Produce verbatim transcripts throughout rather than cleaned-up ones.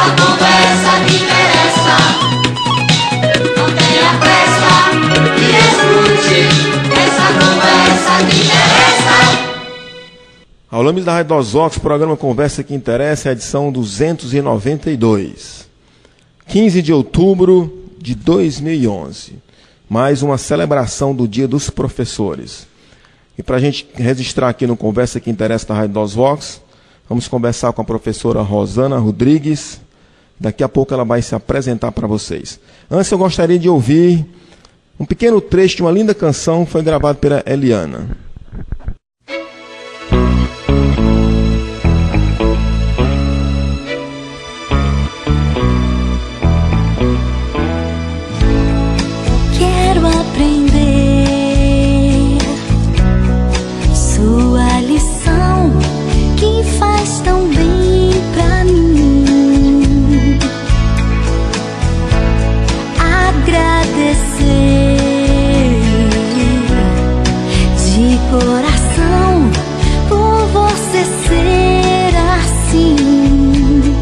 essa conversa que interessa. Não tenha pressa e escute essa conversa que interessa. Ao nome da Rádio Dosvox, programa Conversa que Interessa, edição duzentos e noventa e dois. quinze de outubro de dois mil e onze. Mais uma celebração do Dia dos Professores. E para a gente registrar aqui no Conversa que Interessa da Rádio Dosvox, vamos conversar com a professora Rosana Rodrigues. Daqui a pouco ela vai se apresentar para vocês. Antes eu gostaria de ouvir um pequeno trecho de uma linda canção que foi gravada pela Eliana. Quero aprender sua lição que faz tão bem pra mim. Agradecer de coração por você ser assim.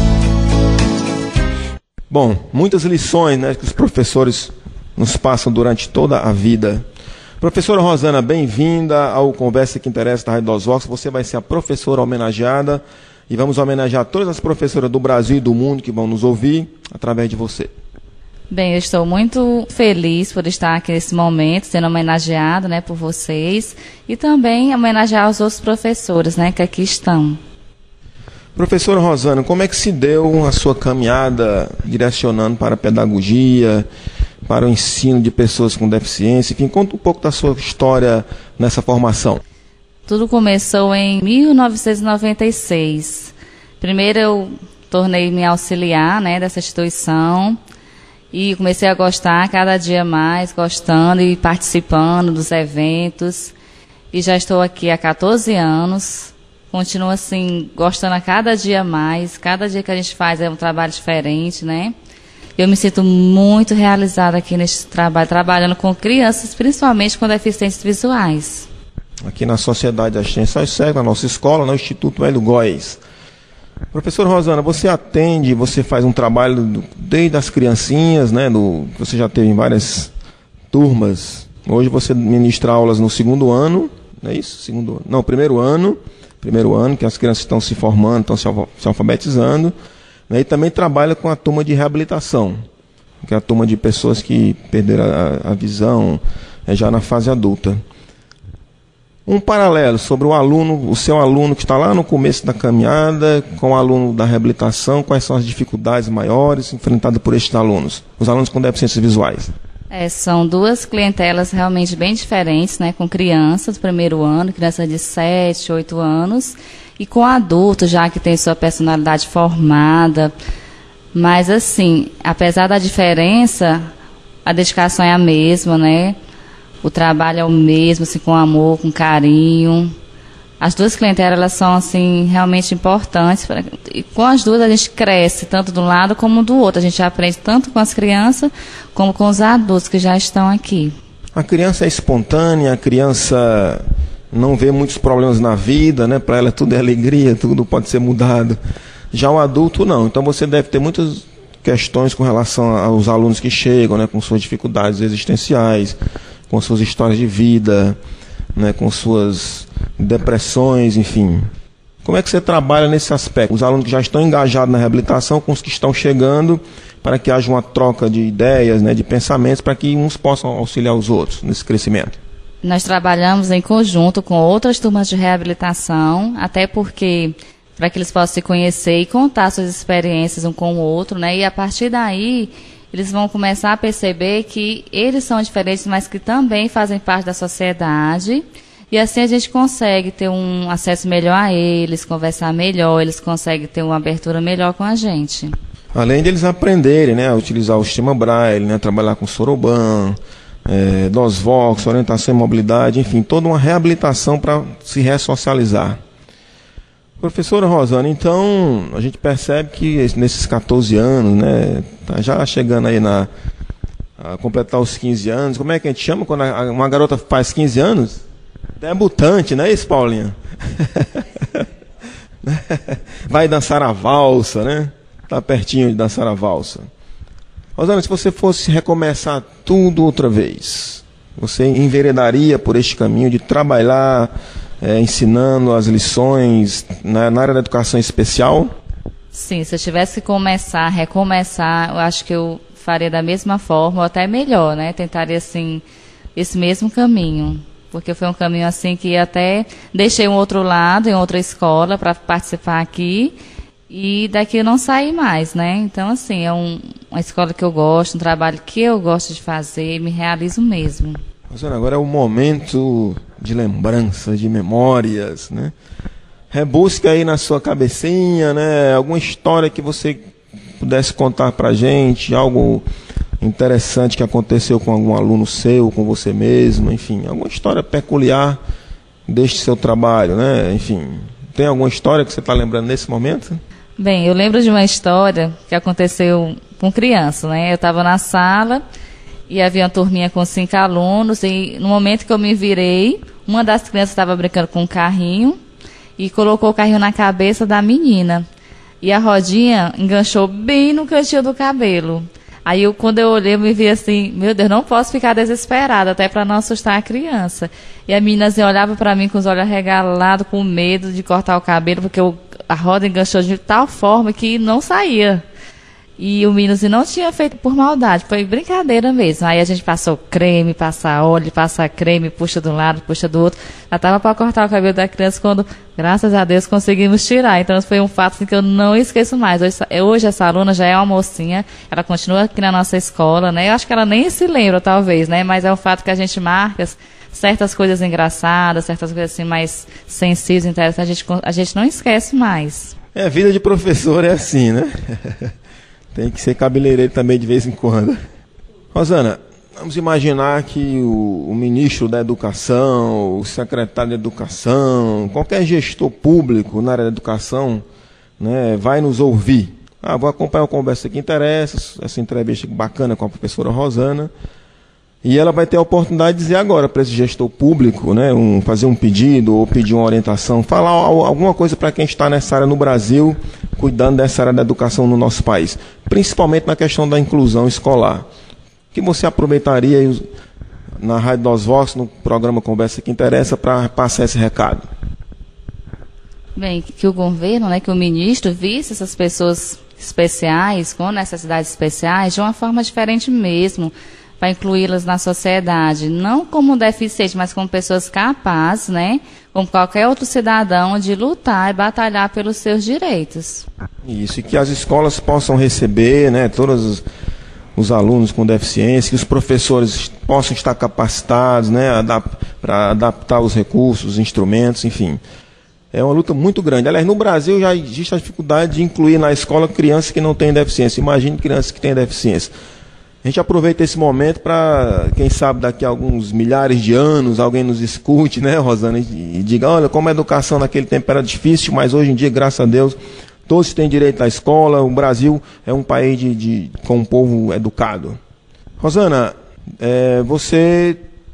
Bom, muitas lições, né, que os professores nos passam durante toda a vida. Professora Rosana, bem-vinda ao Conversa que Interessa da Rádio Dosvox. Você vai ser a professora homenageada e vamos homenagear todas as professoras do Brasil e do mundo que vão nos ouvir através de você. Bem, eu estou muito feliz por estar aqui nesse momento, sendo homenageada, né, por vocês e também homenagear os outros professores, né, que aqui estão. Professora Rosana, como é que se deu a sua caminhada direcionando para a pedagogia, para o ensino de pessoas com deficiência? Enfim, conta um pouco da sua história nessa formação. Tudo começou em mil novecentos e noventa e seis. Primeiro eu tornei-me auxiliar, né, dessa instituição e comecei a gostar cada dia mais, gostando e participando dos eventos. E já estou aqui há quatorze anos. Continuo assim, gostando a cada dia mais. Cada dia que a gente faz é um trabalho diferente, né? Eu me sinto muito realizada aqui neste trabalho, trabalhando com crianças, principalmente com deficiências visuais. Aqui na Sociedade das Ciências Cegas, na nossa escola, no Instituto Hélio Góes. Professora Rosana, você atende, você faz um trabalho do, desde as criancinhas, né? Do, você já teve em várias turmas. Hoje você ministra aulas no segundo ano, não é isso? Segundo ano. Não, primeiro ano. Primeiro ano, que as crianças estão se formando, estão se, se alfabetizando. Né, e também trabalha com a turma de reabilitação, que é a turma de pessoas que perderam a, a visão é, já na fase adulta. Um paralelo sobre o aluno, o seu aluno que está lá no começo da caminhada, com o aluno da reabilitação, quais são as dificuldades maiores enfrentadas por estes alunos, os alunos com deficiências visuais? É, são duas clientelas realmente bem diferentes, né, com crianças do primeiro ano, crianças de sete, oito anos, e com adultos já que tem sua personalidade formada. Mas assim, apesar da diferença, a dedicação é a mesma, né? O trabalho é o mesmo, assim, com amor, com carinho. As duas clientelas, elas são assim, realmente importantes. Pra, e com as duas a gente cresce, tanto de um lado como do outro. A gente aprende tanto com as crianças como com os adultos que já estão aqui. A criança é espontânea, a criança não vê muitos problemas na vida, né? Para ela tudo é alegria, tudo pode ser mudado. Já o adulto não. Então você deve ter muitas questões com relação aos alunos que chegam, né? Com suas dificuldades existenciais, com suas histórias de vida, né? Com suas depressões, enfim. Como é que você trabalha nesse aspecto? Os alunos que já estão engajados na reabilitação com os que estão chegando, para que haja uma troca de ideias, né, de pensamentos, para que uns possam auxiliar os outros nesse crescimento. Nós trabalhamos em conjunto com outras turmas de reabilitação, até porque para que eles possam se conhecer e contar suas experiências um com o outro, né? E a partir daí eles vão começar a perceber que eles são diferentes, mas que também fazem parte da sociedade. E assim a gente consegue ter um acesso melhor a eles, conversar melhor, eles conseguem ter uma abertura melhor com a gente. Além de eles aprenderem, né, a utilizar o sistema Braille, né, trabalhar com Soroban, é, Dosvox, orientação e mobilidade, enfim, toda uma reabilitação para se ressocializar. Professora Rosana, então a gente percebe que nesses quatorze anos, né, tá já chegando aí na, a completar os quinze anos, como é que a gente chama quando a, uma garota faz quinze anos? Debutante, não é isso, Paulinha? Vai dançar a valsa, né? Tá pertinho de dançar a valsa. Rosana, se você fosse recomeçar tudo outra vez, você enveredaria por este caminho de trabalhar é, ensinando as lições na, na área da educação especial? Sim, se eu tivesse que começar, recomeçar, eu acho que eu faria da mesma forma, ou até melhor, né? Tentaria, assim, esse mesmo caminho. Porque foi um caminho, assim, que até deixei um outro lado, em outra escola, para participar aqui, e daqui eu não saí mais, né? Então, assim, é um, uma escola que eu gosto, um trabalho que eu gosto de fazer, me realizo mesmo. Rosana, agora é o momento de lembranças, de memórias, né? Rebusque aí na sua cabecinha, né? Alguma história que você pudesse contar pra gente, algo interessante que aconteceu com algum aluno seu, com você mesmo, enfim, alguma história peculiar deste seu trabalho, né? Enfim, tem alguma história que você está lembrando nesse momento? Bem, eu lembro de uma história que aconteceu com criança, né? Eu estava na sala e havia uma turminha com cinco alunos e no momento que eu me virei, uma das crianças estava brincando com um carrinho e colocou o carrinho na cabeça da menina. E a rodinha enganchou bem no cantinho do cabelo. Aí, eu, quando eu olhei, eu me vi assim, meu Deus, não posso ficar desesperada, até para não assustar a criança. E a menina assim, olhava para mim com os olhos arregalados, com medo de cortar o cabelo, porque eu, a roda enganchou de tal forma que não saía. E o menino assim, não tinha feito por maldade, foi brincadeira mesmo. Aí a gente passou creme, passa óleo, passa creme, puxa de um lado, puxa do outro. Já estava para cortar o cabelo da criança quando, graças a Deus, conseguimos tirar. Então foi um fato assim, que eu não esqueço mais. Hoje, hoje essa aluna já é uma mocinha, ela continua aqui na nossa escola, né? Eu acho que ela nem se lembra, talvez, né? Mas é um fato que a gente marca certas coisas engraçadas, certas coisas assim mais sensíveis, interessantes, a gente, a gente não esquece mais. É, a vida de professor é assim, né? Tem que ser cabeleireiro também de vez em quando. Rosana, vamos imaginar que o, o ministro da Educação, o secretário de Educação, qualquer gestor público na área da educação, né, vai nos ouvir. Ah, vou acompanhar uma conversa que interessa, essa entrevista bacana com a professora Rosana, e ela vai ter a oportunidade de dizer agora para esse gestor público, né, um, fazer um pedido ou pedir uma orientação, falar alguma coisa para quem está nessa área no Brasil, cuidando dessa área da educação no nosso país, principalmente na questão da inclusão escolar. O que você aproveitaria aí na Rádio Dos Vox, no programa Conversa que Interessa, para passar esse recado? Bem, que o governo, né, que o ministro visse essas pessoas especiais, com necessidades especiais, de uma forma diferente mesmo, para incluí-las na sociedade, não como deficiente, mas como pessoas capazes, né, como qualquer outro cidadão, de lutar e batalhar pelos seus direitos. Isso, e que as escolas possam receber, né, todos os, os alunos com deficiência, que os professores possam estar capacitados, né, adap para adaptar os recursos, os instrumentos, enfim. É uma luta muito grande. Aliás, no Brasil já existe a dificuldade de incluir na escola crianças que não têm deficiência. Imagine crianças que têm deficiência. A gente aproveita esse momento para, quem sabe, daqui a alguns milhares de anos, alguém nos escute, né, Rosana, e diga, olha, como a educação naquele tempo era difícil, mas hoje em dia, graças a Deus, todos têm direito à escola, o Brasil é um país de, de, com um povo educado. Rosana, é, você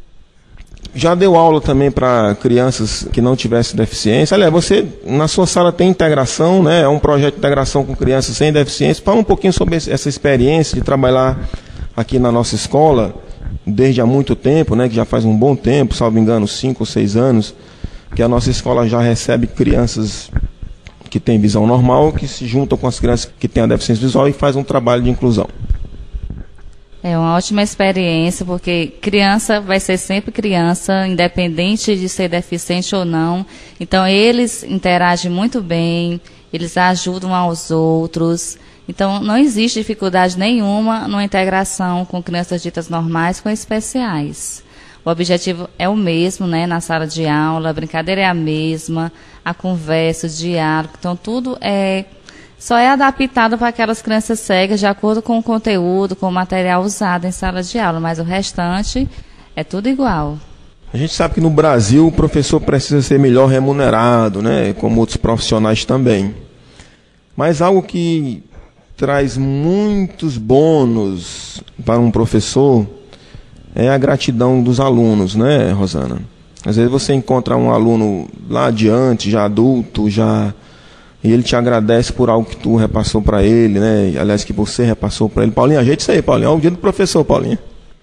já deu aula também para crianças que não tivessem deficiência. Aliás, você, na sua sala tem integração, né, é um projeto de integração com crianças sem deficiência. Fala um pouquinho sobre essa experiência de trabalhar aqui na nossa escola, desde há muito tempo, né, que já faz um bom tempo, salvo engano, cinco ou seis anos, que a nossa escola já recebe crianças que têm visão normal, que se juntam com as crianças que têm a deficiência visual e faz um trabalho de inclusão. É uma ótima experiência, porque criança vai ser sempre criança, independente de ser deficiente ou não. Então, eles interagem muito bem, eles ajudam aos outros. Então, não existe dificuldade nenhuma numa integração com crianças ditas normais com especiais. O objetivo é o mesmo, né, na sala de aula, a brincadeira é a mesma, a conversa, o diálogo. Então, tudo é, só é adaptado para aquelas crianças cegas de acordo com o conteúdo, com o material usado em sala de aula, mas o restante é tudo igual. A gente sabe que no Brasil o professor precisa ser melhor remunerado, né, como outros profissionais também. Mas algo que traz muitos bônus para um professor é a gratidão dos alunos, né, Rosana? Às vezes você encontra um aluno lá adiante, já adulto, já, e ele te agradece por algo que tu repassou para ele, né? Aliás, que você repassou para ele. Paulinho, ajeita isso aí, Paulinho. É o dia do professor, Paulinho.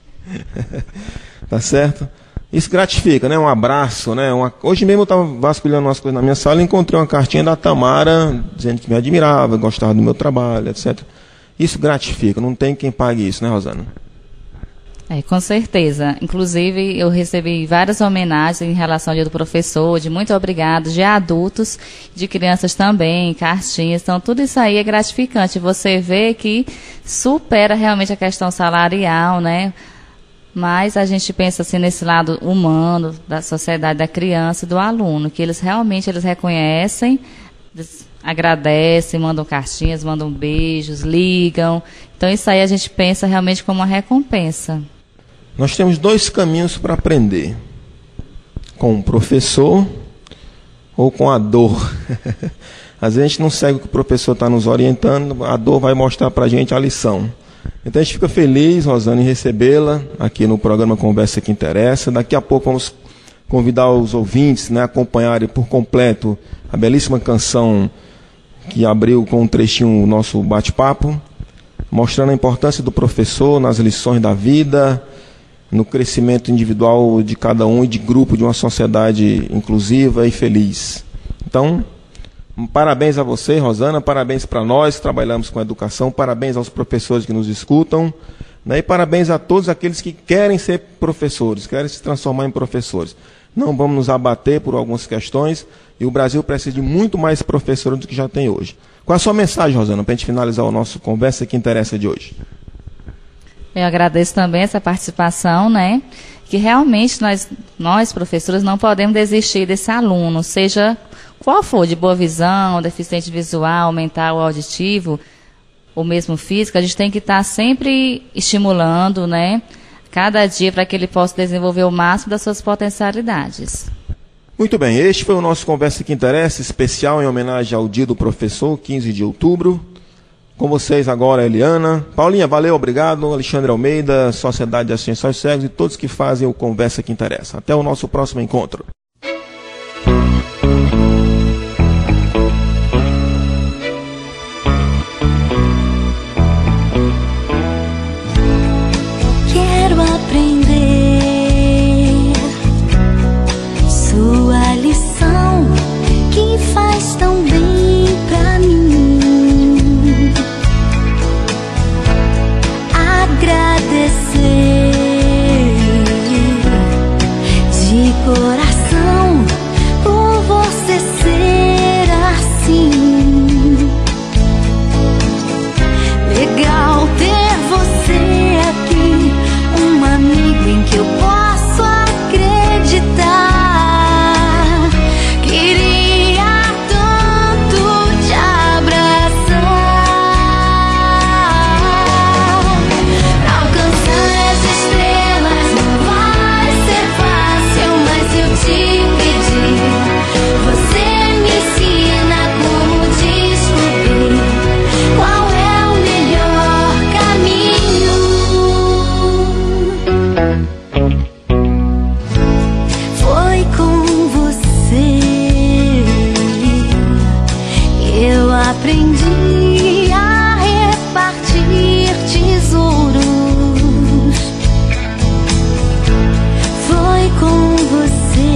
Tá certo? Isso gratifica, né? Um abraço, né? Uma... Hoje mesmo eu estava vasculhando umas coisas na minha sala e encontrei uma cartinha da Tamara dizendo que me admirava, gostava do meu trabalho, etcétera. Isso gratifica, não tem quem pague isso, né, Rosana? É, com certeza. Inclusive, eu recebi várias homenagens em relação ao dia do professor, de muito obrigado, de adultos, de crianças também, cartinhas. Então, tudo isso aí é gratificante. Você vê que supera realmente a questão salarial, né? Mas a gente pensa assim nesse lado humano da sociedade, da criança e do aluno, que eles realmente eles reconhecem, eles agradecem, mandam cartinhas, mandam beijos, ligam. Então, isso aí a gente pensa realmente como uma recompensa. Nós temos dois caminhos para aprender: com o professor ou com a dor. Às vezes a gente não segue o que o professor está nos orientando, a dor vai mostrar para a gente a lição. Então a gente fica feliz, Rosana, em recebê-la aqui no programa Conversa que Interessa. Daqui a pouco vamos convidar os ouvintes, né, a acompanharem por completo a belíssima canção que abriu com um trechinho o nosso bate-papo, mostrando a importância do professor nas lições da vida, no crescimento individual de cada um e de grupo de uma sociedade inclusiva e feliz. Então, parabéns a você, Rosana, parabéns para nós que trabalhamos com educação, parabéns aos professores que nos escutam, né, e parabéns a todos aqueles que querem ser professores, querem se transformar em professores. Não vamos nos abater por algumas questões, e o Brasil precisa de muito mais professores do que já tem hoje. Qual a sua mensagem, Rosana, para a gente finalizar o nosso Conversa que Interessa de hoje? Eu agradeço também essa participação, né? Que realmente nós, nós, professores, não podemos desistir desse aluno, seja qual for, de boa visão, deficiente visual, mental ou auditivo, ou mesmo físico, a gente tem que estar sempre estimulando, né? Cada dia para que ele possa desenvolver o máximo das suas potencialidades. Muito bem, este foi o nosso Conversa que Interessa, especial em homenagem ao Dia do Professor, quinze de outubro. Com vocês agora, Eliana. Paulinha, valeu, obrigado. Alexandre Almeida, Sociedade de Assistência aos Cegos e todos que fazem o Conversa que Interessa. Até o nosso próximo encontro. Quero aprender sua lição que faz tão bem pra mim. Agradecer de coração por você ser assim. Legal ter você aqui, um amigo em que eu posso acreditar. Queria tanto te abraçar. Pra alcançar as estrelas não vai ser fácil, mas eu te pedi. Você me ensina como descobrir qual é o melhor caminho. Foi com você eu aprendi a repartir tesouros. Foi com você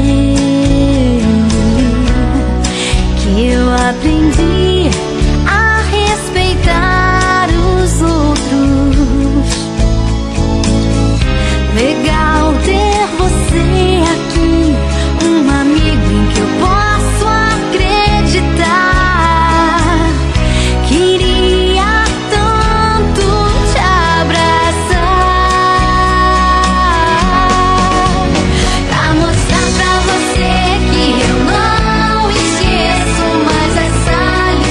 que eu aprendi a respeitar os outros. Legal ter você aqui, um amigo em que eu posso acreditar. Queria tanto te abraçar, pra mostrar pra você que eu não esqueço mais essa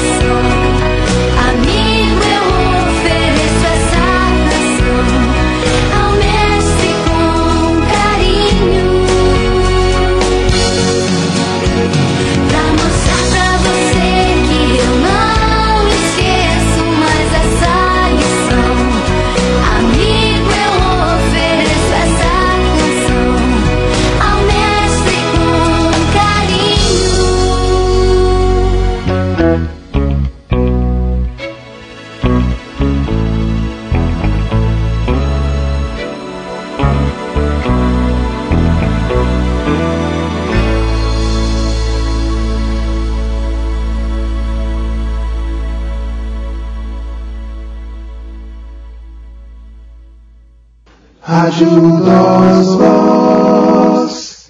ajuda-os,